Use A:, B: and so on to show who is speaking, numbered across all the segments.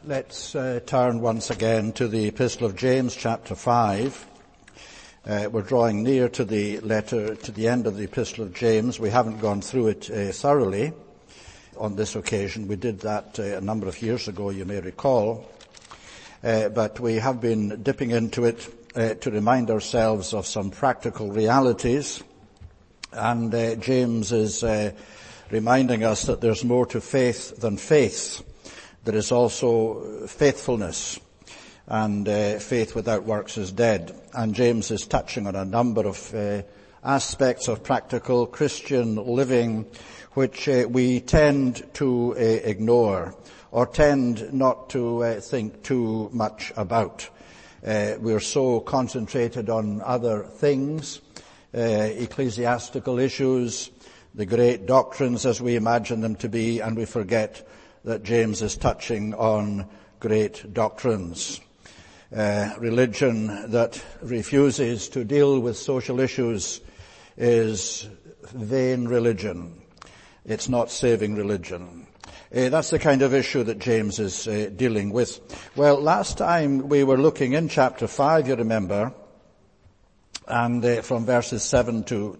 A: Let's turn once again to the Epistle of James, chapter 5. We're drawing near to the end of the Epistle of James. We haven't gone through it thoroughly on this occasion. We did that a number of years ago, you may recall. But we have been dipping into it to remind ourselves of some practical realities. And James is reminding us that there's more to faith than faith. There is also faithfulness, and faith without works is dead. And James is touching on a number of aspects of practical Christian living which we tend to ignore or tend not to think too much about. We're so concentrated on other things, ecclesiastical issues, the great doctrines as we imagine them to be, and we forget that James is touching on great doctrines. Religion that refuses to deal with social issues is vain religion. It's not saving religion. That's the kind of issue that James is dealing with. Well, last time we were looking in chapter 5, you remember, and from verses 7 to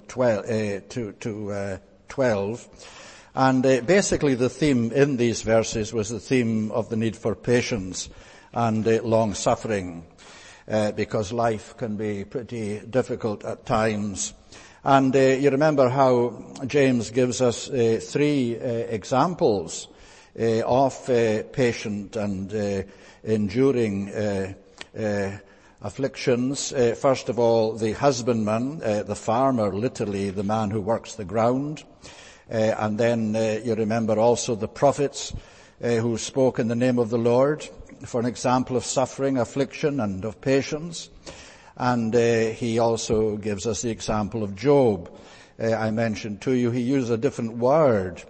A: 12. And basically the theme in these verses was the theme of the need for patience and long-suffering, because life can be pretty difficult at times. And you remember how James gives us three examples of patient and enduring afflictions. First of all, the husbandman, the farmer, literally the man who works the ground. And then you remember also the prophets who spoke in the name of the Lord for an example of suffering, affliction, and of patience. And he also gives us the example of Job. I mentioned to you he used a different word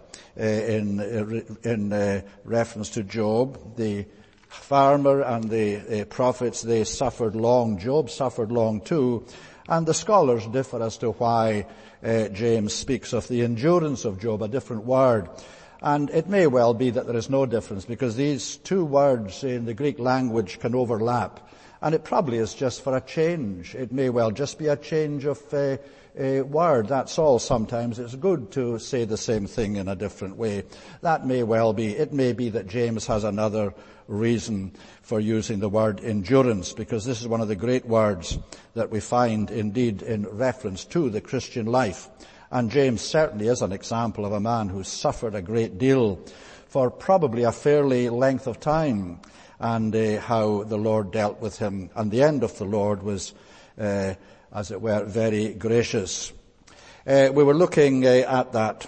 A: in reference to Job. The farmer and the prophets, they suffered long. Job suffered long too. And the scholars differ as to why James speaks of the endurance of Job, a different word. And it may well be that there is no difference, because these two words in the Greek language can overlap. And it probably is just for a change. It may well just be a change of a word. That's all. Sometimes it's good to say the same thing in a different way. That may well be. It may be that James has another reason for using the word endurance, because this is one of the great words that we find indeed in reference to the Christian life. And James certainly is an example of a man who suffered a great deal for probably a fairly length of time, and how the Lord dealt with him. And the end of the Lord was, as it were, very gracious. We were looking at that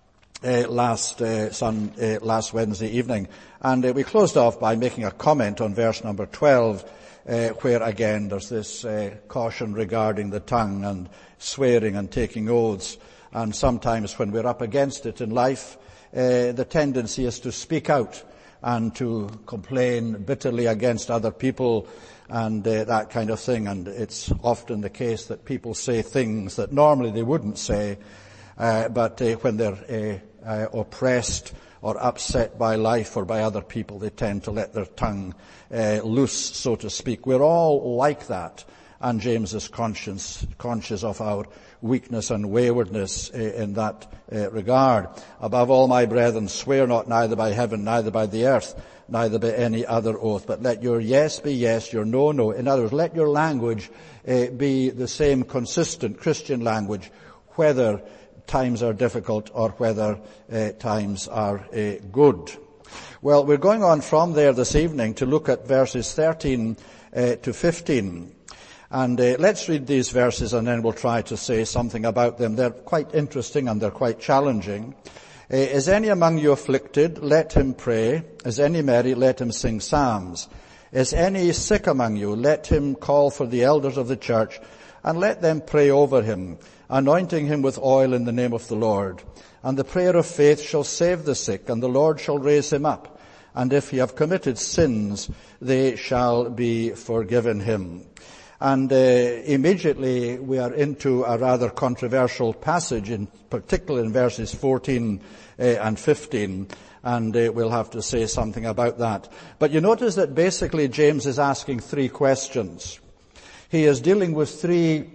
A: last Wednesday evening, and we closed off by making a comment on verse number 12, where again there's this caution regarding the tongue and swearing and taking oaths. And sometimes when we're up against it in life, the tendency is to speak out and to complain bitterly against other people and that kind of thing. And it's often the case that people say things that normally they wouldn't say, but when they're oppressed or upset by life or by other people, they tend to let their tongue loose, so to speak. We're all like that, and James is conscious of our weakness and waywardness in that regard. Above all, my brethren, swear not, neither by heaven, neither by the earth, neither by any other oath, but let your yes be yes, your no, no. In other words, let your language be the same consistent Christian language, whether times are difficult or whether times are good. Well, we're going on from there this evening to look at verses 13 to 15. And let's read these verses and then we'll try to say something about them. They're quite interesting and they're quite challenging. Is any among you afflicted? Let him pray. Is any merry? Let him sing psalms. Is any sick among you? Let him call for the elders of the church, and let them pray over him, anointing him with oil in the name of the Lord. And the prayer of faith shall save the sick, and the Lord shall raise him up. And if he have committed sins, they shall be forgiven him. And immediately we are into a rather controversial passage, in particular in verses 14 and 15. and we'll have to say something about that. But you notice that basically James is asking three questions. He is dealing with three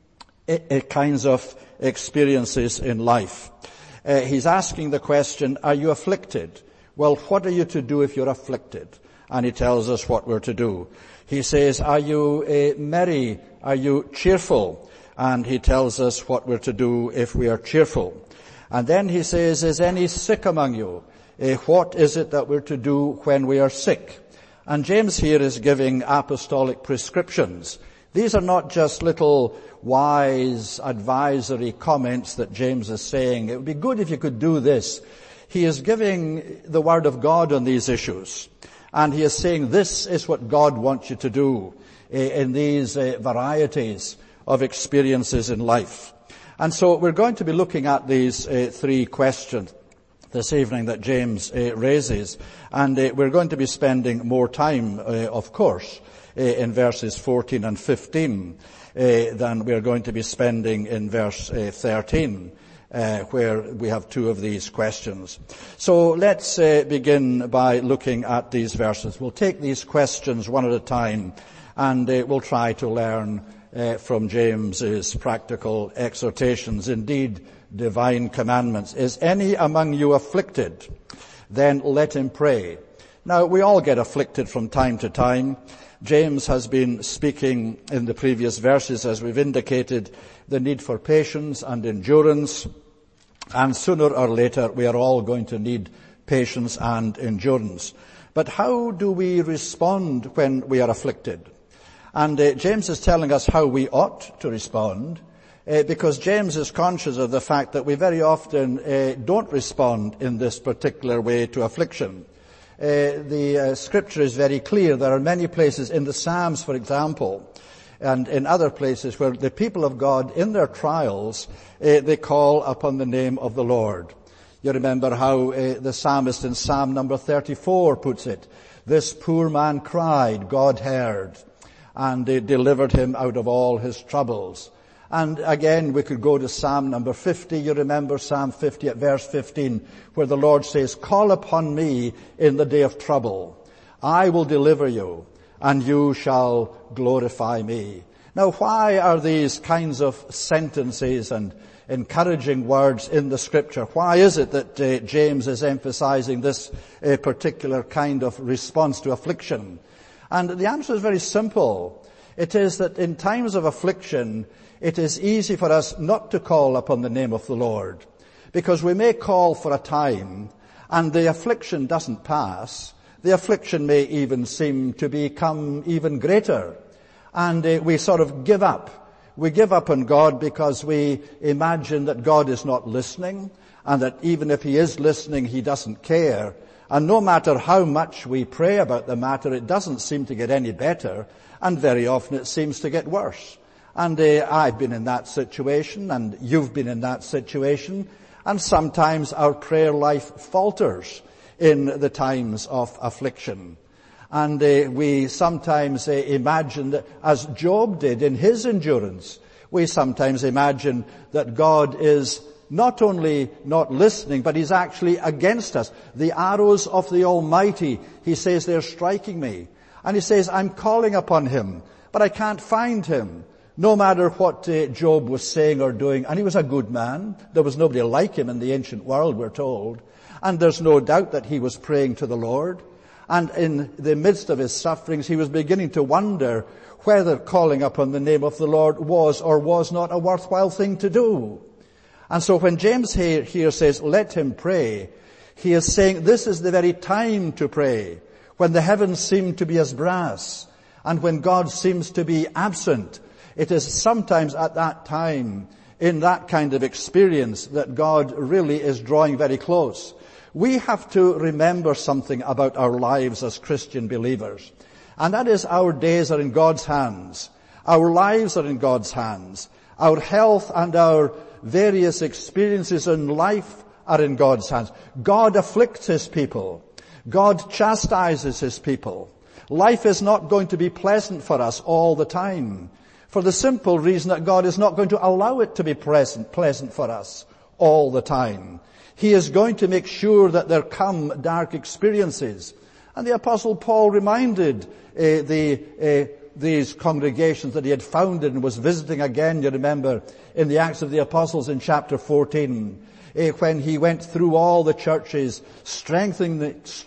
A: kinds of experiences in life. He's asking the question, are you afflicted? Well, what are you to do if you're afflicted? And he tells us what we're to do. He says, are you merry? Are you cheerful? And he tells us what we're to do if we are cheerful. And then he says, is any sick among you? What is it that we're to do when we are sick? And James here is giving apostolic prescriptions. These are not just little wise advisory comments that James is saying. It would be good if you could do this. He is giving the word of God on these issues. And he is saying this is what God wants you to do in these varieties of experiences in life. And so we're going to be looking at these three questions this evening that James raises. And we're going to be spending more time, of course, in verses 14 and 15 than we're going to be spending in verse 13. Where we have two of these questions. So let's begin by looking at these verses. We'll take these questions one at a time, and we'll try to learn from James's practical exhortations, indeed divine commandments. Is any among you afflicted? Then let him pray. Now, we all get afflicted from time to time. James has been speaking in the previous verses, as we've indicated, the need for patience and endurance. And sooner or later, we are all going to need patience and endurance. But how do we respond when we are afflicted? And James is telling us how we ought to respond, because James is conscious of the fact that we very often don't respond in this particular way to affliction. The scripture is very clear. There are many places in the Psalms, for example, and in other places where the people of God, in their trials, they call upon the name of the Lord. You remember how the psalmist in Psalm number 34 puts it. This poor man cried, God heard, and they delivered him out of all his troubles. And again, we could go to Psalm number 50. You remember Psalm 50 at verse 15, where the Lord says, call upon me in the day of trouble. I will deliver you, and you shall glorify me. Now, why are these kinds of sentences and encouraging words in the Scripture? Why is it that James is emphasizing this particular kind of response to affliction? And the answer is very simple. It is that in times of affliction, it is easy for us not to call upon the name of the Lord, because we may call for a time, and the affliction doesn't pass. The affliction may even seem to become even greater. And we sort of give up. We give up on God because we imagine that God is not listening, and that even if he is listening, he doesn't care. And no matter how much we pray about the matter, it doesn't seem to get any better, and very often it seems to get worse. And I've been in that situation, and you've been in that situation, and sometimes our prayer life falters in the times of affliction. And we sometimes imagine that, as Job did in his endurance, we sometimes imagine that God is not only not listening, but he's actually against us. The arrows of the Almighty, he says, they're striking me. And he says, I'm calling upon him, but I can't find him. No matter what Job was saying or doing, and he was a good man. There was nobody like him in the ancient world, we're told. And there's no doubt that he was praying to the Lord. And in the midst of his sufferings, he was beginning to wonder whether calling upon the name of the Lord was or was not a worthwhile thing to do. And so when James here says, let him pray, he is saying this is the very time to pray, when the heavens seem to be as brass, and when God seems to be absent. It is sometimes at that time, in that kind of experience, that God really is drawing very close. We have to remember something about our lives as Christian believers. And that is, our days are in God's hands. Our lives are in God's hands. Our health and our various experiences in life are in God's hands. God afflicts his people. God chastises his people. Life is not going to be pleasant for us all the time, for the simple reason that God is not going to allow it to be pleasant for us all the time. He is going to make sure that there come dark experiences. And the Apostle Paul reminded these congregations that he had founded and was visiting again, you remember, in the Acts of the Apostles in chapter 14, when he went through all the churches, strengthening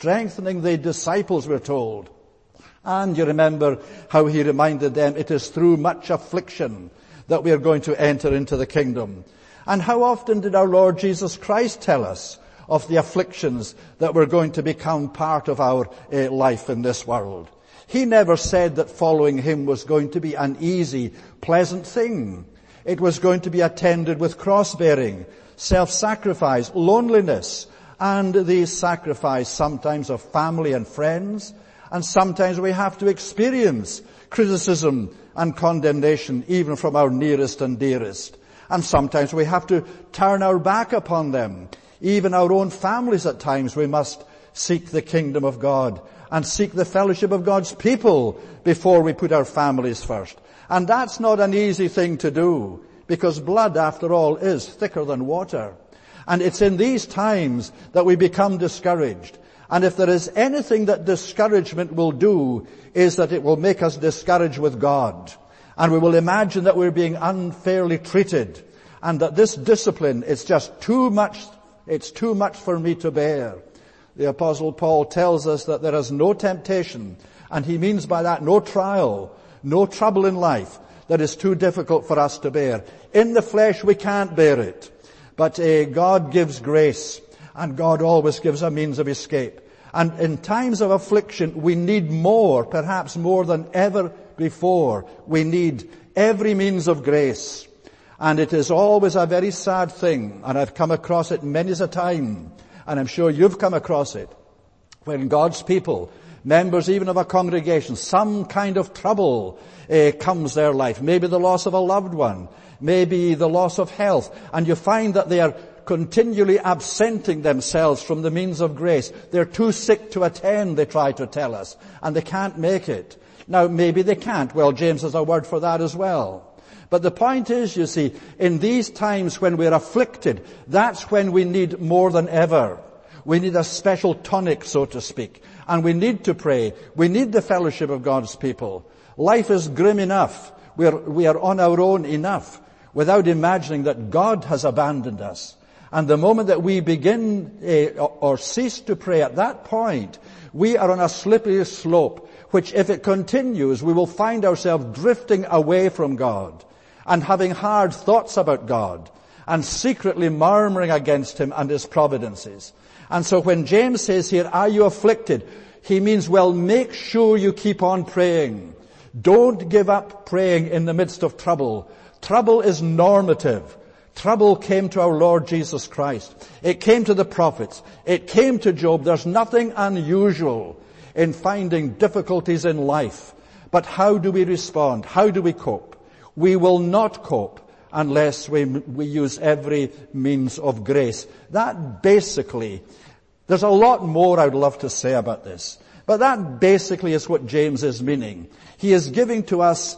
A: the disciples, we're told. And you remember how he reminded them, it is through much affliction that we are going to enter into the kingdom. And how often did our Lord Jesus Christ tell us of the afflictions that were going to become part of our life in this world? He never said that following him was going to be an easy, pleasant thing. It was going to be attended with cross-bearing, self-sacrifice, loneliness, and the sacrifice sometimes of family and friends. And sometimes we have to experience criticism and condemnation even from our nearest and dearest. And sometimes we have to turn our back upon them. Even our own families at times we must seek the kingdom of God and seek the fellowship of God's people before we put our families first. And that's not an easy thing to do, because blood, after all, is thicker than water. And it's in these times that we become discouraged. And if there is anything that discouragement will do, is that it will make us discouraged with God. And we will imagine that we're being unfairly treated, and that this discipline is just too much, it's too much for me to bear. The Apostle Paul tells us that there is no temptation, and he means by that no trial, no trouble in life that is too difficult for us to bear. In the flesh we can't bear it, but God gives grace, and God always gives a means of escape. And in times of affliction we need more, perhaps more than ever before. We need every means of grace. And it is always a very sad thing, and I've come across it many a time, and I'm sure you've come across it, when God's people, members even of a congregation, some kind of trouble comes their life. Maybe the loss of a loved one, maybe the loss of health, and you find that they are continually absenting themselves from the means of grace. They're too sick to attend, they try to tell us, and they can't make it. Now, maybe they can't. Well, James has a word for that as well. But the point is, you see, in these times when we're afflicted, that's when we need more than ever. We need a special tonic, so to speak. And we need to pray. We need the fellowship of God's people. Life is grim enough. We are on our own enough without imagining that God has abandoned us. And the moment that we begin or cease to pray, at that point, we are on a slippery slope, which if it continues, we will find ourselves drifting away from God and having hard thoughts about God and secretly murmuring against him and his providences. And so when James says here, are you afflicted? He means, well, make sure you keep on praying. Don't give up praying in the midst of trouble. Trouble is normative. Trouble came to our Lord Jesus Christ. It came to the prophets. It came to Job. There's nothing unusual in finding difficulties in life. But how do we respond? How do we cope? We will not cope unless we use every means of grace. That basically, there's a lot more I'd love to say about this, but that basically is what James is meaning. He is giving to us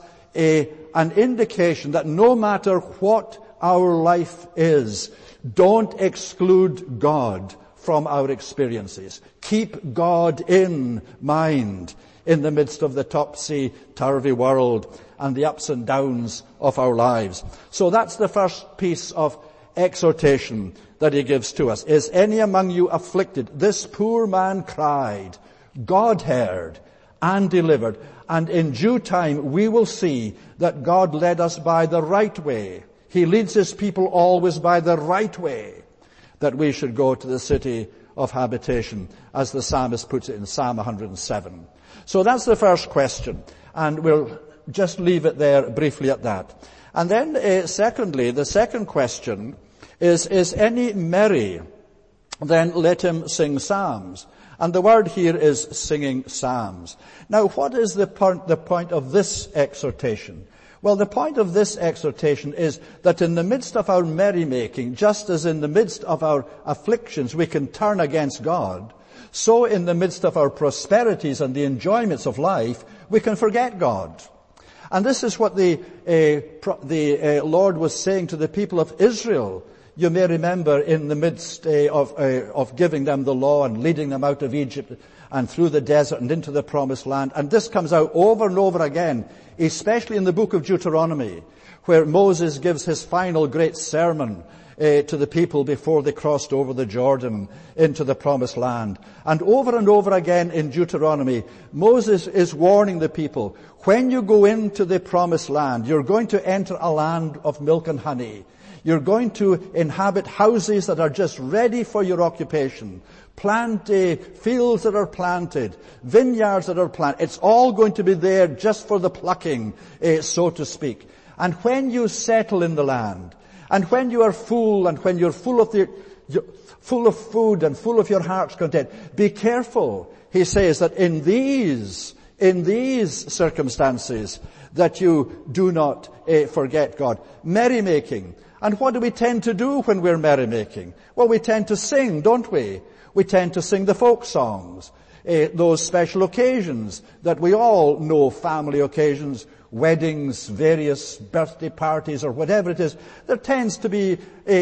A: an indication that no matter what our life is, don't exclude God from our experiences. Keep God in mind in the midst of the topsy-turvy world and the ups and downs of our lives. So that's the first piece of exhortation that he gives to us. Is any among you afflicted? This poor man cried. God heard and delivered. And in due time we will see that God led us by the right way. He leads his people always by the right way, that we should go to the city of habitation, as the psalmist puts it in Psalm 107. So that's the first question, and we'll just leave it there briefly at that. And then secondly, the second question is any merry? Then let him sing psalms. And the word here is singing psalms. Now, what is the point of this exhortation? Well, the point of this exhortation is that in the midst of our merrymaking, just as in the midst of our afflictions we can turn against God, so in the midst of our prosperities and the enjoyments of life, we can forget God. And this is what the Lord was saying to the people of Israel You may remember in the midst of giving them the law and leading them out of Egypt and through the desert and into the promised land. And this comes out over and over again, especially in the book of Deuteronomy, where Moses gives his final great sermon to the people before they crossed over the Jordan into the promised land. And over again in Deuteronomy, Moses is warning the people, when you go into the promised land, you're going to enter a land of milk and honey. You're going to inhabit houses that are just ready for your occupation. Plant fields that are planted, vineyards that are planted. It's all going to be there just for the plucking, so to speak. And when you settle in the land, and when you are full, and when you're full of food and full of your heart's content, be careful, he says, that in these circumstances, that you do not forget God. Merrymaking. And what do we tend to do when we're merrymaking? Well, we tend to sing, don't we? We tend to sing the folk songs, those special occasions that we all know, family occasions, weddings, various birthday parties, or whatever it is. There tends to be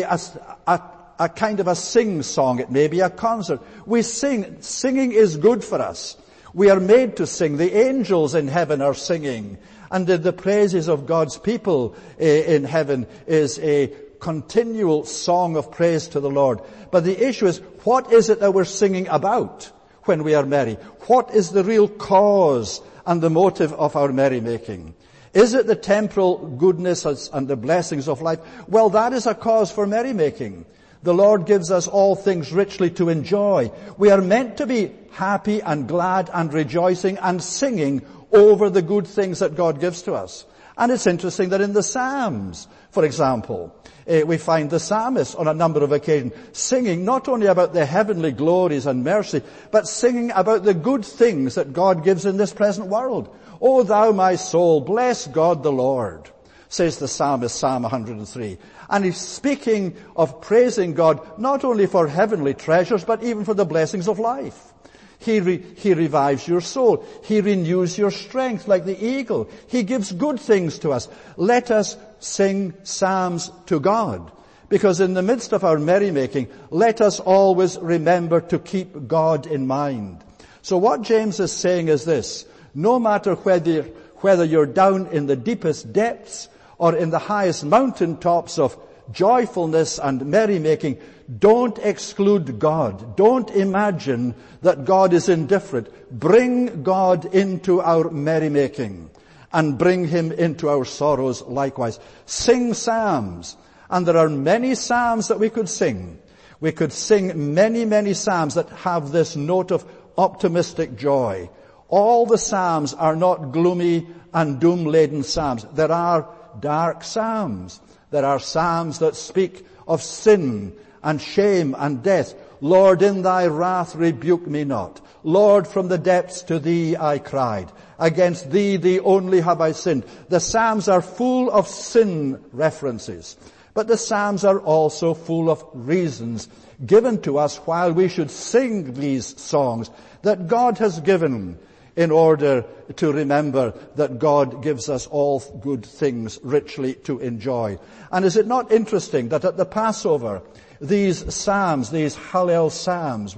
A: a kind of a sing song. It may be a concert. We sing. Singing is good for us. We are made to sing. The angels in heaven are singing. And the praises of God's people in heaven is a continual song of praise to the Lord. But the issue is, what is it that we're singing about when we are merry? What is the real cause and the motive of our merrymaking? Is it the temporal goodness and the blessings of life? Well, that is a cause for merrymaking. The Lord gives us all things richly to enjoy. We are meant to be happy and glad and rejoicing and singing over the good things that God gives to us. And it's interesting that in the Psalms, for example, we find the psalmist on a number of occasions singing not only about the heavenly glories and mercy, but singing about the good things that God gives in this present world. O thou my soul, bless God the Lord, says the psalmist, Psalm 103. And he's speaking of praising God not only for heavenly treasures, but even for the blessings of life. He revives your soul. He renews your strength like the eagle. He gives good things to us. Let us sing psalms to God, because in the midst of our merrymaking, let us always remember to keep God in mind. So what James is saying is this: no matter whether you're down in the deepest depths or in the highest mountaintops of joyfulness and merrymaking, don't exclude God. Don't imagine that God is indifferent. Bring God into our merrymaking and bring him into our sorrows likewise. Sing psalms. And there are many psalms that we could sing. We could sing many, many psalms that have this note of optimistic joy. All the psalms are not gloomy and doom-laden psalms. There are dark psalms. There are psalms that speak of sin and shame and death. Lord, in thy wrath rebuke me not. Lord, from the depths to thee I cried. Against thee, thee only have I sinned. The psalms are full of sin references. But the psalms are also full of reasons given to us while we should sing these songs that God has given in order to remember that God gives us all good things richly to enjoy. And is it not interesting that at the Passover, these psalms, these Hallel psalms,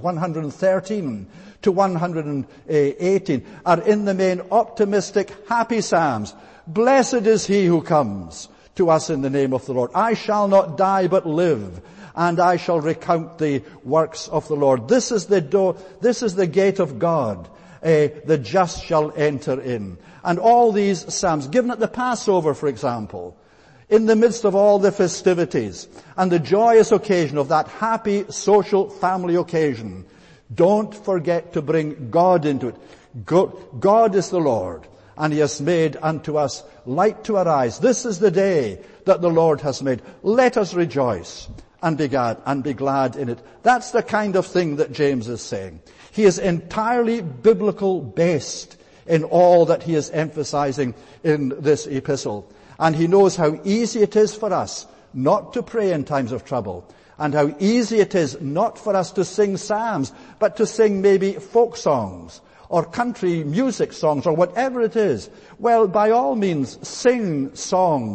A: 113 to 118, are in the main optimistic, happy psalms. Blessed is he who comes to us in the name of the Lord. I shall not die but live, and I shall recount the works of the Lord. This is the door, this is the gate of God. The just shall enter in. And all these psalms, given at the Passover, for example, in the midst of all the festivities and the joyous occasion of that happy social family occasion, don't forget to bring God into it. God is the Lord, and he has made unto us light to our eyes. This is the day that the Lord has made. Let us rejoice and be glad in it. That's the kind of thing that James is saying. He is entirely biblical based in all that he is emphasizing in this epistle. And he knows how easy it is for us not to pray in times of trouble, and how easy it is not for us to sing psalms, but to sing maybe folk songs or country music songs or whatever it is. Well, by all means, sing songs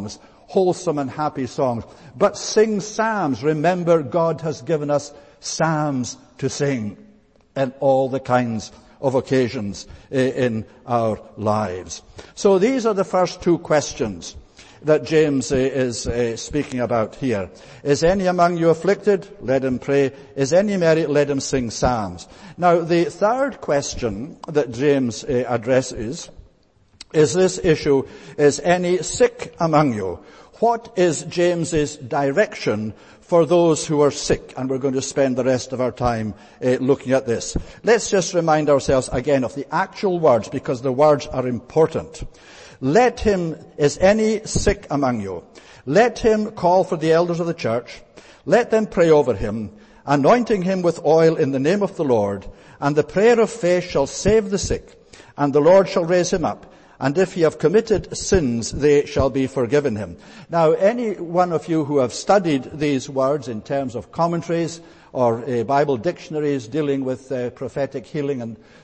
A: wholesome and happy songs, but sing psalms. Remember, God has given us psalms to sing in all the kinds of occasions in our lives. So these are the first two questions that James is speaking about here. Is any among you afflicted? Let him pray. Is any merry? Let him sing psalms. Now, the third question that James addresses is this issue: is any sick among you? What is James's direction for those who are sick? And we're going to spend the rest of our time looking at this. Let's just remind ourselves again of the actual words, because the words are important. Let him, is any sick among you? Let him call for the elders of the church. Let them pray over him, anointing him with oil in the name of the Lord. And the prayer of faith shall save the sick, and the Lord shall raise him up. And if he have committed sins, they shall be forgiven him. Now, any one of you who have studied these words in terms of commentaries or Bible dictionaries dealing with prophetic healing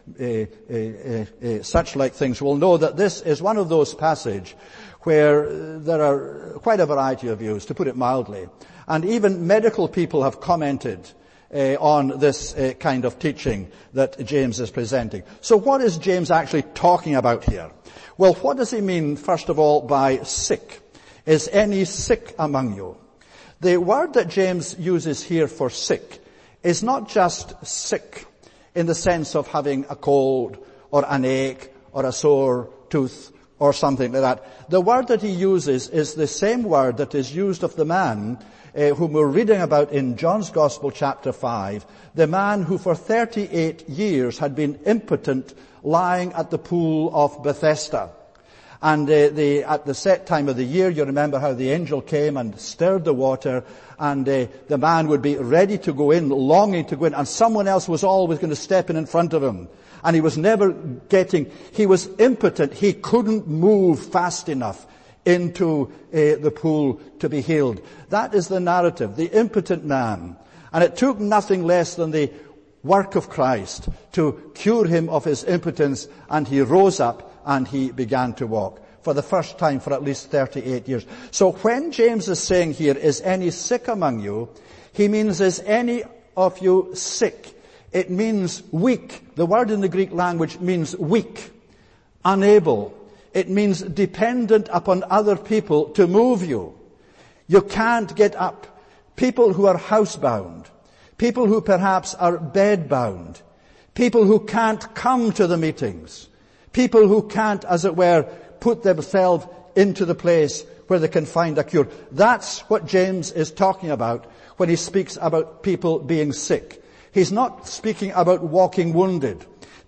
A: and such like things will know that this is one of those passages where there are quite a variety of views, to put it mildly. And even medical people have commented on this kind of teaching that James is presenting. So what is James actually talking about here? Well, what does he mean, first of all, by sick? Is any sick among you? The word that James uses here for sick is not just sick in the sense of having a cold or an ache or a sore tooth or something like that. The word that he uses is the same word that is used of the man whom we're reading about in John's Gospel chapter 5, the man who for 38 years had been impotent lying at the pool of Bethesda. And at the set time of the year, you remember how the angel came and stirred the water, and the man would be ready to go in, longing to go in, and someone else was always going to step in front of him. And he was he was impotent. He couldn't move fast enough into the pool to be healed. That is the narrative, the impotent man. And it took nothing less than the work of Christ to cure him of his impotence, and he rose up and he began to walk for the first time for at least 38 years. So when James is saying here, is any sick among you, he means, is any of you sick? It means weak. The word in the Greek language means weak, unable. It means dependent upon other people to move you. You can't get up. People who are housebound, people who perhaps are bedbound, people who can't come to the meetings, people who can't, as it were, put themselves into the place where they can find a cure. That's what James is talking about when he speaks about people being sick. He's not speaking about walking wounded.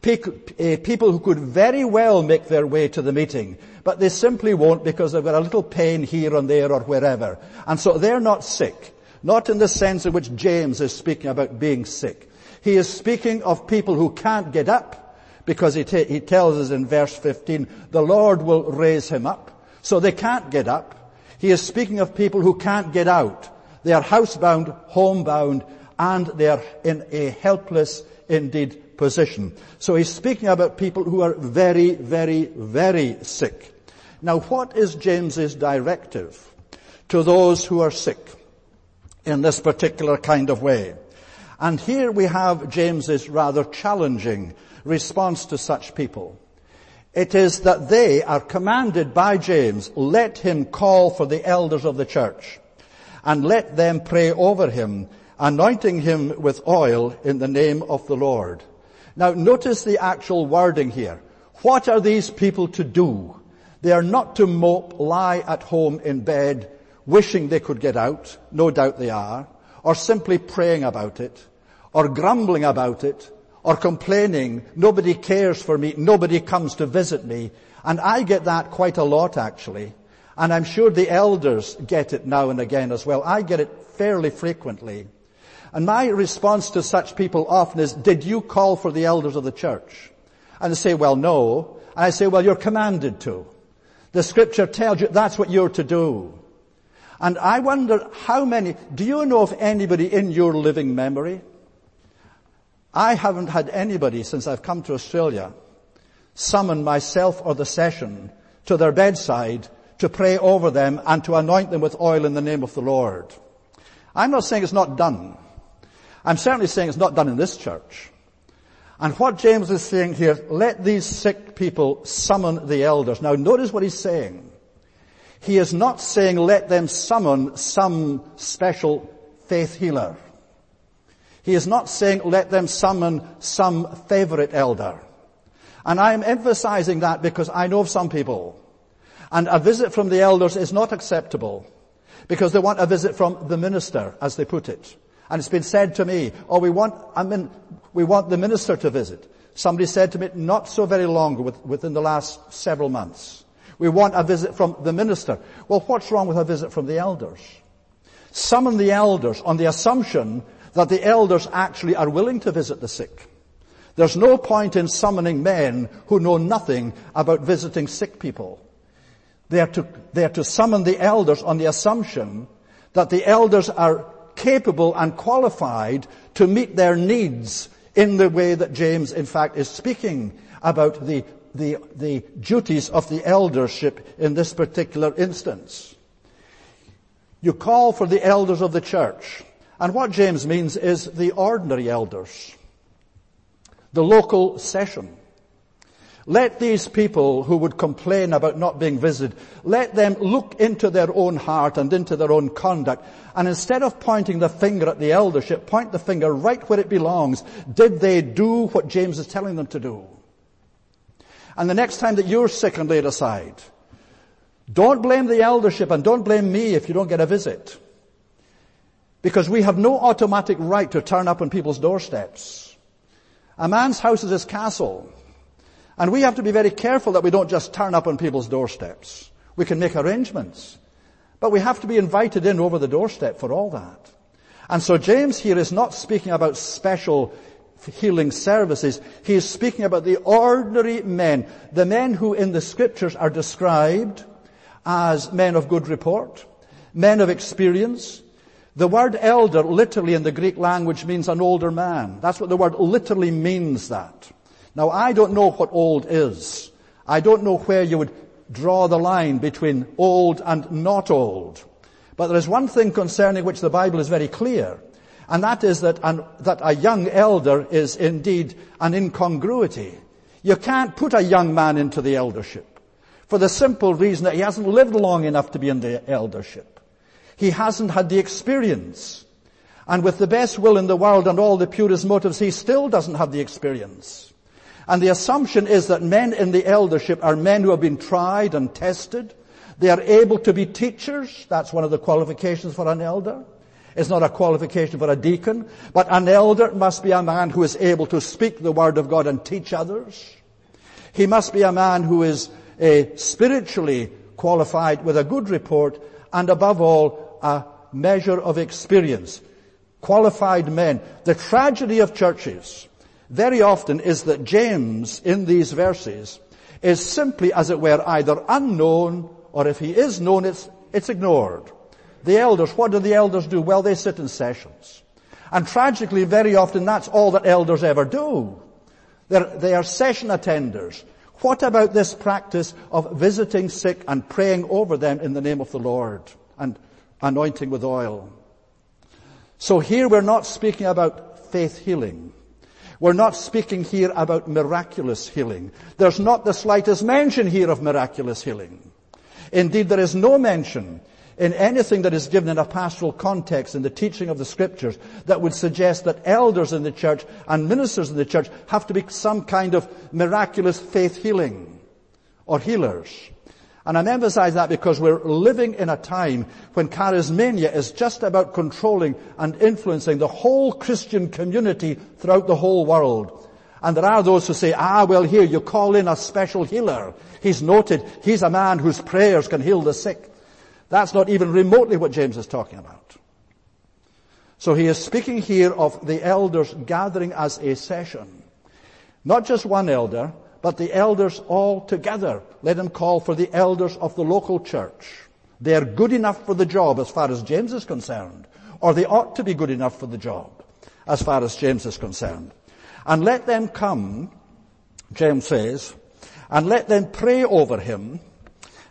A: People who could very well make their way to the meeting, but they simply won't because they've got a little pain here and there or wherever. And so they're not sick. Not in the sense in which James is speaking about being sick. He is speaking of people who can't get up, because he tells us in verse 15, the Lord will raise him up. So they can't get up. He is speaking of people who can't get out. They are housebound, homebound, and they are in a helpless, indeed, position. So he's speaking about people who are very, very, very sick. Now, what is James's directive to those who are sick in this particular kind of way? And here we have James's rather challenging response to such people. It is that they are commanded by James, let him call for the elders of the church and let them pray over him, anointing him with oil in the name of the Lord. Now notice the actual wording here. What are these people to do? They are not to mope, lie at home in bed, wishing they could get out. No doubt they are. Or simply praying about it, or grumbling about it, or complaining, nobody cares for me, nobody comes to visit me. And I get that quite a lot, actually. And I'm sure the elders get it now and again as well. I get it fairly frequently. And my response to such people often is, did you call for the elders of the church? And they say, well, no. And I say, well, you're commanded to. The scripture tells you that's what you're to do. And I wonder do you know of anybody in your living memory? I haven't had anybody since I've come to Australia summon myself or the session to their bedside to to pray over them and to anoint them with oil in the name of the Lord. I'm not saying it's not done. I'm certainly saying it's not done in this church. And what James is saying here, let these sick people summon the elders. Now notice what he's saying. He is not saying let them summon some special faith healer. He is not saying let them summon some favorite elder. And I'm emphasizing that because I know of some people. And a visit from the elders is not acceptable because they want a visit from the minister, as they put it. And it's been said to me, we want the minister to visit. Somebody said to me not so very long within the last several months. We want a visit from the minister. Well, what's wrong with a visit from the elders? Summon the elders on the assumption that the elders actually are willing to visit the sick. There's no point in summoning men who know nothing about visiting sick people. They are to summon the elders on the assumption that the elders are capable and qualified to meet their needs in the way that James, in fact, is speaking about the duties of the eldership in this particular instance. You call for the elders of the church. And what James means is the ordinary elders, the local session. Let these people who would complain about not being visited, let them look into their own heart and into their own conduct. And instead of pointing the finger at the eldership, point the finger right where it belongs. Did they do what James is telling them to do? And the next time that you're sick and laid aside, don't blame the eldership and don't blame me if you don't get a visit. Because we have no automatic right to turn up on people's doorsteps. A man's house is his castle. And we have to be very careful that we don't just turn up on people's doorsteps. We can make arrangements. But we have to be invited in over the doorstep for all that. And so James here is not speaking about special healing services. He is speaking about the ordinary men, the men who in the scriptures are described as men of good report, men of experience. The word elder literally in the Greek language means an older man. That's what the word literally means, that. Now, I don't know what old is. I don't know where you would draw the line between old and not old. But there is one thing concerning which the Bible is very clear, and that is that a young elder is indeed an incongruity. You can't put a young man into the eldership for the simple reason that he hasn't lived long enough to be in the eldership. He hasn't had the experience. And with the best will in the world and all the purest motives, he still doesn't have the experience. And the assumption is that men in the eldership are men who have been tried and tested. They are able to be teachers. That's one of the qualifications for an elder. It's not a qualification for a deacon. But an elder must be a man who is able to speak the word of God and teach others. He must be a man who is spiritually qualified with a good report and above all a measure of experience. Qualified men. The tragedy of churches very often is that James, in these verses, is simply, as it were, either unknown, or if he is known, it's ignored. The elders, what do the elders do? Well, they sit in sessions. And tragically, very often, that's all that elders ever do. They are session attenders. What about this practice of visiting sick and praying over them in the name of the Lord and anointing with oil? So here we're not speaking about faith healing. We're not speaking here about miraculous healing. There's not the slightest mention here of miraculous healing. Indeed, there is no mention in anything that is given in a pastoral context in the teaching of the Scriptures that would suggest that elders in the church and ministers in the church have to be some kind of miraculous faith healing or healers. And I'm emphasizing that because we're living in a time when charismania is just about controlling and influencing the whole Christian community throughout the whole world. And there are those who say, well, here, you call in a special healer. He's noted, he's a man whose prayers can heal the sick. That's not even remotely what James is talking about. So he is speaking here of the elders gathering as a session. Not just one elder, but the elders all together. Let him call for the elders of the local church. They are good enough for the job as far as James is concerned. Or they ought to be good enough for the job as far as James is concerned. And let them come, James says, and let them pray over him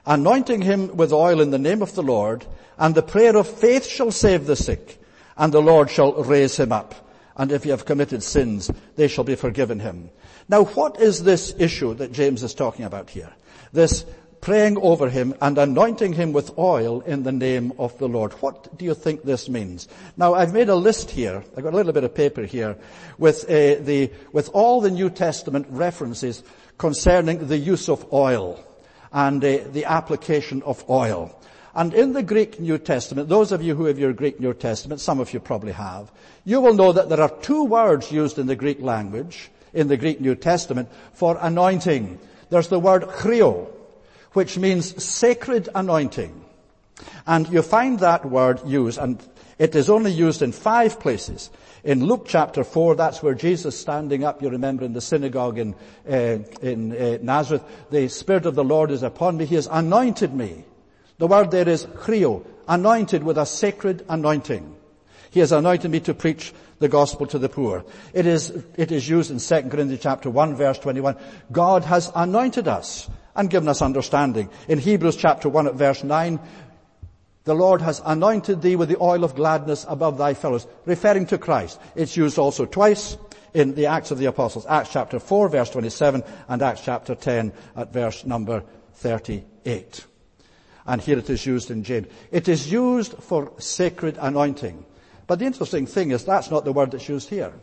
A: anointing him with oil in the name of the Lord, and the prayer of faith shall save the sick, and the Lord shall raise him up. And if he have committed sins, they shall be forgiven him. Now, what is this issue that James is talking about here? This praying over him and anointing him with oil in the name of the Lord. What do you think this means? Now, I've made a list here. I've got a little bit of paper here with all the New Testament references concerning the use of oil and the application of oil. And in the Greek New Testament, those of you who have your Greek New Testament, some of you probably have, you will know that there are two words used in the Greek language, in the Greek New Testament, for anointing. There's the word chrio, which means sacred anointing. And you find that word used, and it is only used in 5 places. In Luke chapter 4, that's where Jesus standing up, you remember in the synagogue in Nazareth, the Spirit of the Lord is upon me, he has anointed me. The word there is chrio, anointed with a sacred anointing. He has anointed me to preach the gospel to the poor. It is used in 2 Corinthians chapter 1 verse 21. God has anointed us and given us understanding. In Hebrews chapter 1 at verse 9, the Lord has anointed thee with the oil of gladness above thy fellows, referring to Christ. It's used also twice in the Acts of the Apostles, Acts chapter 4 verse 27 and Acts chapter 10 at verse number 38. And here it is used in James. It is used for sacred anointing. But the interesting thing is that's not the word that's used here.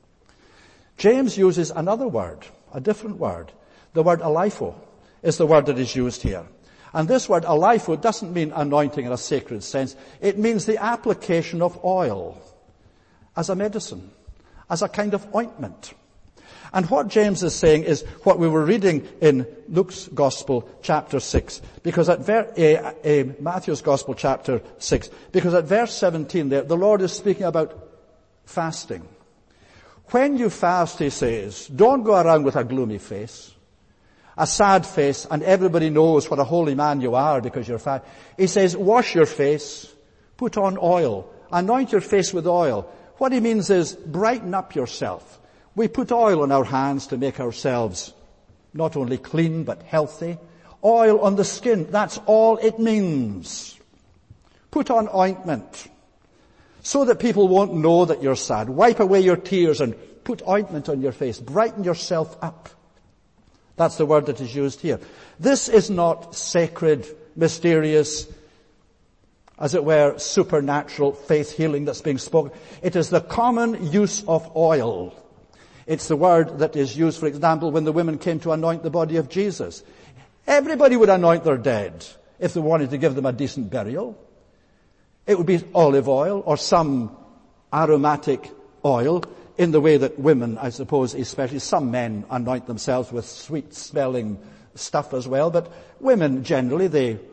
A: James uses another word, a different word. The word aleipho is the word that is used here. And this word aleipho doesn't mean anointing in a sacred sense. It means the application of oil as a medicine, as a kind of ointment. And what James is saying is what we were reading in Luke's Gospel, chapter 6, because at Matthew's Gospel, chapter 6, because at verse 17 there, the Lord is speaking about fasting. When you fast, he says, don't go around with a gloomy face, a sad face, and everybody knows what a holy man you are because you're fat. He says, wash your face, put on oil, anoint your face with oil. What he means is brighten up yourself. We put oil on our hands to make ourselves not only clean but healthy. Oil on the skin, that's all it means. Put on ointment so that people won't know that you're sad. Wipe away your tears and put ointment on your face. Brighten yourself up. That's the word that is used here. This is not sacred, mysterious, as it were, supernatural faith healing that's being spoken. It is the common use of oil. It's the word that is used, for example, when the women came to anoint the body of Jesus. Everybody would anoint their dead if they wanted to give them a decent burial. It would be olive oil or some aromatic oil in the way that women, I suppose, especially some men anoint themselves with sweet-smelling stuff as well. But women generally,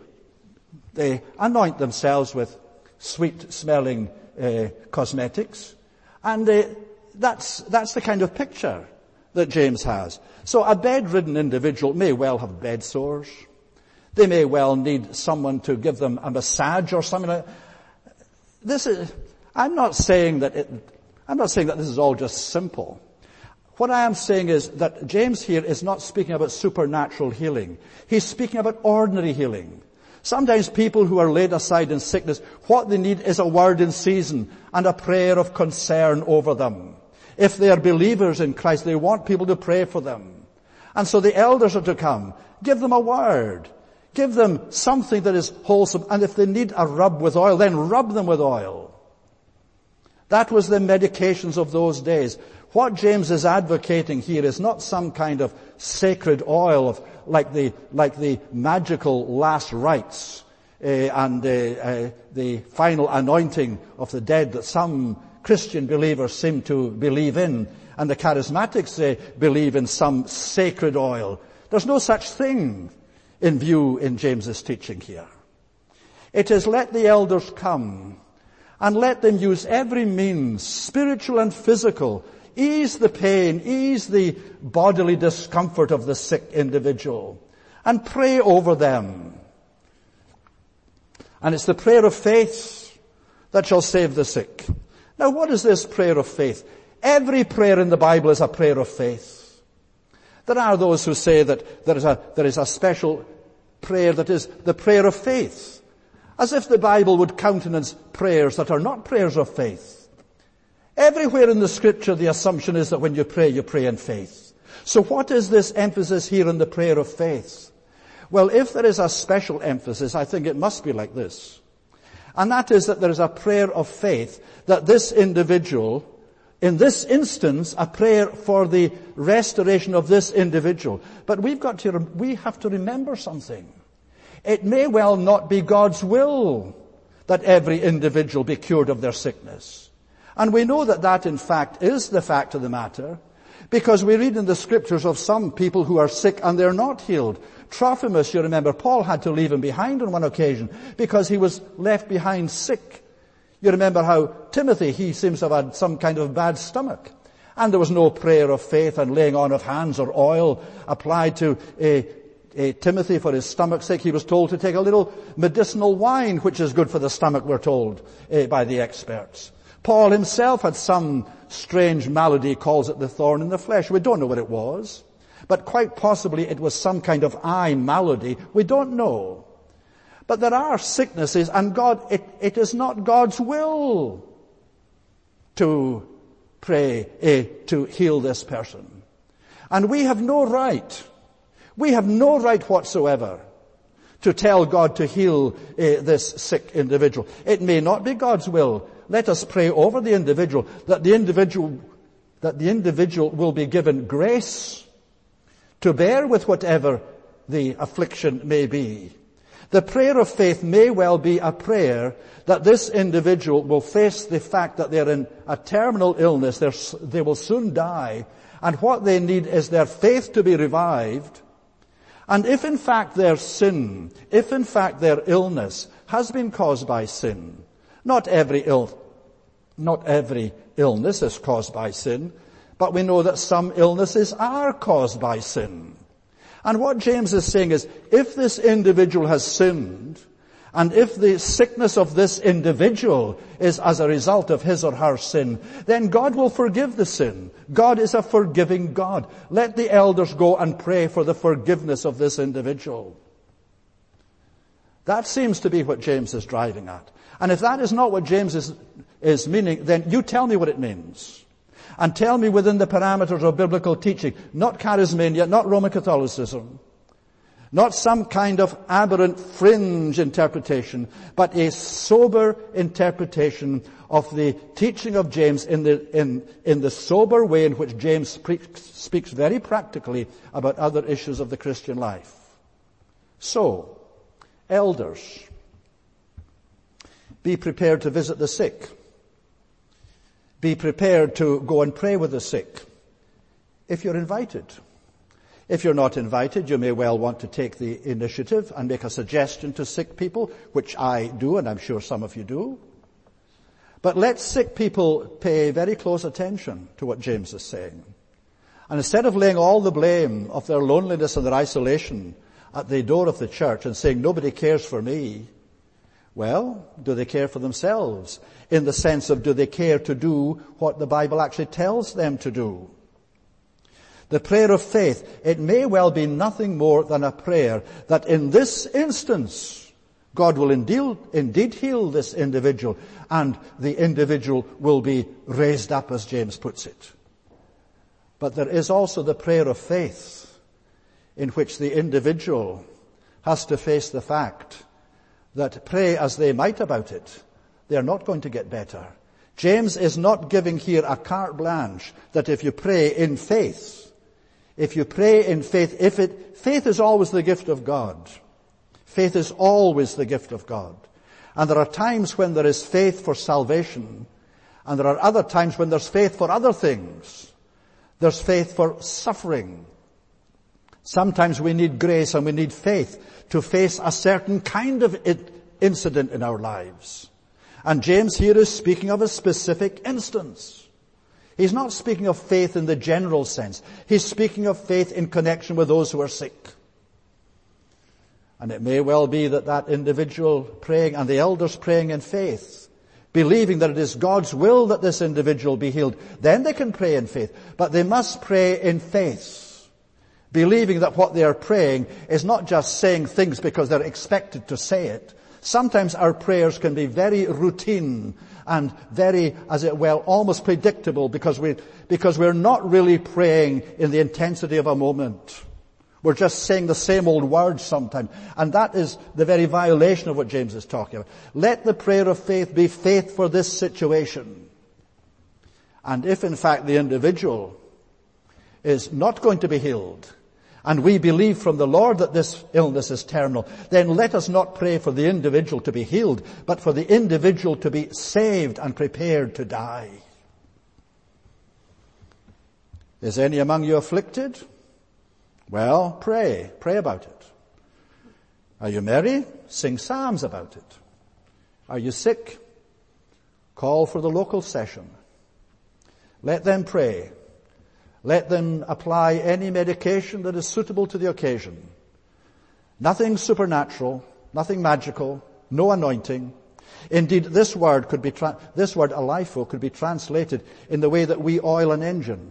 A: they anoint themselves with sweet-smelling cosmetics. And that's the kind of picture that James has. So a bedridden individual may well have bed sores. They may well need someone to give them a massage or something like that. I'm not saying that this is all just simple. What I am saying is that James here is not speaking about supernatural healing. He's speaking about ordinary healing. Sometimes people who are laid aside in sickness, what they need is a word in season and a prayer of concern over them. If they are believers in Christ, they want people to pray for them. And so the elders are to come. Give them a word. Give them something that is wholesome. And if they need a rub with oil, then rub them with oil. That was the medications of those days. What James is advocating here is not some kind of sacred oil of like the magical last rites and the final anointing of the dead that some Christian believers seem to believe in, and the charismatics believe in some sacred oil. There's no such thing in view in James's teaching here. It is let the elders come and let them use every means, spiritual and physical, ease the pain, ease the bodily discomfort of the sick individual, and pray over them. And it's the prayer of faith that shall save the sick. Now, what is this prayer of faith? Every prayer in the Bible is a prayer of faith. There are those who say that there is a special prayer that is the prayer of faith. As if the Bible would countenance prayers that are not prayers of faith. Everywhere in the Scripture the assumption is that when you pray in faith. So what is this emphasis here on the prayer of faith? Well, if there is a special emphasis, I think it must be like this. And that is that there is a prayer of faith that this individual, in this instance, a prayer for the restoration of this individual. But we have to remember something. It may well not be God's will that every individual be cured of their sickness. And we know that that in fact is the fact of the matter, because we read in the Scriptures of some people who are sick and they're not healed. Trophimus, you remember, Paul had to leave him behind on one occasion because he was left behind sick. You remember how Timothy, he seems to have had some kind of bad stomach. And there was no prayer of faith and laying on of hands or oil applied to Timothy for his stomach's sake. He was told to take a little medicinal wine, which is good for the stomach, we're told by the experts. Paul himself had some strange malady, he calls it the thorn in the flesh. We don't know what it was. But quite possibly it was some kind of eye malady. We don't know. But there are sicknesses, and it is not God's will to pray, to heal this person. And we have no right whatsoever to tell God to heal this sick individual. It may not be God's will. Let us pray over the individual, that the individual will be given grace to bear with whatever the affliction may be. The prayer of faith may well be a prayer that this individual will face the fact that they're in a terminal illness, they will soon die, and what they need is their faith to be revived. And if in fact their sin, if in fact their illness has been caused by sin, not every illness is caused by sin, but we know that some illnesses are caused by sin. And what James is saying is, if this individual has sinned, and if the sickness of this individual is as a result of his or her sin, then God will forgive the sin. God is a forgiving God. Let the elders go and pray for the forgiveness of this individual. That seems to be what James is driving at. And if that is not what James is meaning, then you tell me what it means. And tell me within the parameters of biblical teaching, not charismania, not Roman Catholicism, not some kind of aberrant fringe interpretation, but a sober interpretation of the teaching of James in the sober way in which James speaks very practically about other issues of the Christian life. So, elders, be prepared to visit the sick. Be prepared to go and pray with the sick if you're invited. If you're not invited, you may well want to take the initiative and make a suggestion to sick people, which I do, and I'm sure some of you do. But let sick people pay very close attention to what James is saying. And instead of laying all the blame of their loneliness and their isolation at the door of the church and saying, nobody cares for me, well, do they care for themselves? In the sense of, do they care to do what the Bible actually tells them to do? The prayer of faith, it may well be nothing more than a prayer that in this instance, God will indeed heal this individual, and the individual will be raised up, as James puts it. But there is also the prayer of faith, in which the individual has to face the fact that, pray as they might about it, they are not going to get better. James is not giving here a carte blanche that if you pray in faith, faith is always the gift of God. Faith is always the gift of God. And there are times when there is faith for salvation, and there are other times when there's faith for other things. There's faith for suffering. Sometimes we need grace and we need faith to face a certain kind of incident in our lives. And James here is speaking of a specific instance. He's not speaking of faith in the general sense. He's speaking of faith in connection with those who are sick. And it may well be that that individual praying and the elders praying in faith, believing that it is God's will that this individual be healed, then they can pray in faith. But they must pray in faith. believing that what they are praying is not just saying things because they're expected to say it. Sometimes our prayers can be very routine and very, as it were, almost predictable because we're not really praying in the intensity of a moment. We're just saying the same old words sometimes. And that is the very violation of what James is talking about. Let the prayer of faith be faith for this situation. And if in fact the individual is not going to be healed, and we believe from the Lord that this illness is terminal, then let us not pray for the individual to be healed, but for the individual to be saved and prepared to die. Is any among you afflicted? Well, pray. Pray about it. Are you merry? Sing psalms about it. Are you sick? Call for the local session. Let them pray. Let them apply any medication that is suitable to the occasion. Nothing supernatural, nothing magical, no anointing. Indeed, this word aleipho could be translated in the way that we oil an engine.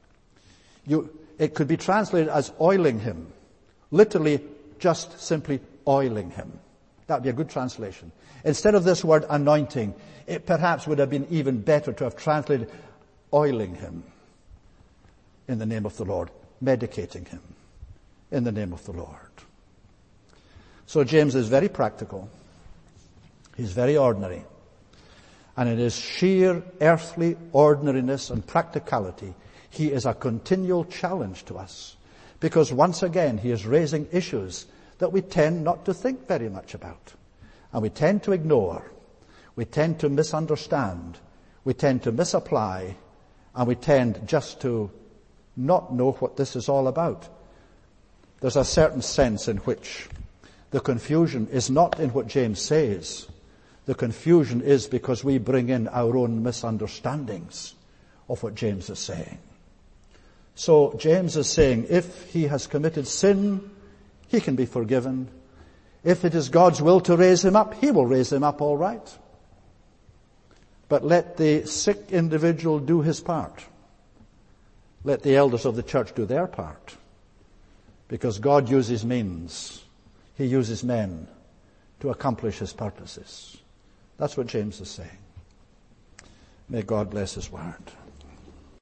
A: It could be translated as oiling him. Literally, just simply oiling him. That would be a good translation. Instead of this word anointing, it perhaps would have been even better to have translated oiling him in the name of the Lord, medicating him in the name of the Lord. So James is very practical. He's very ordinary. And in his sheer earthly ordinariness and practicality, he is a continual challenge to us. Because once again, he is raising issues that we tend not to think very much about. And we tend to ignore. We tend to misunderstand. We tend to misapply. And we tend just to not know what this is all about. There's a certain sense in which the confusion is not in what James says. The confusion is because we bring in our own misunderstandings of what James is saying. So James is saying if he has committed sin, he can be forgiven. If it is God's will to raise him up, he will raise him up all right. But let the sick individual do his part. Let the elders of the church do their part. Because God uses means. He uses men to accomplish his purposes. That's what James is saying. May God bless his word.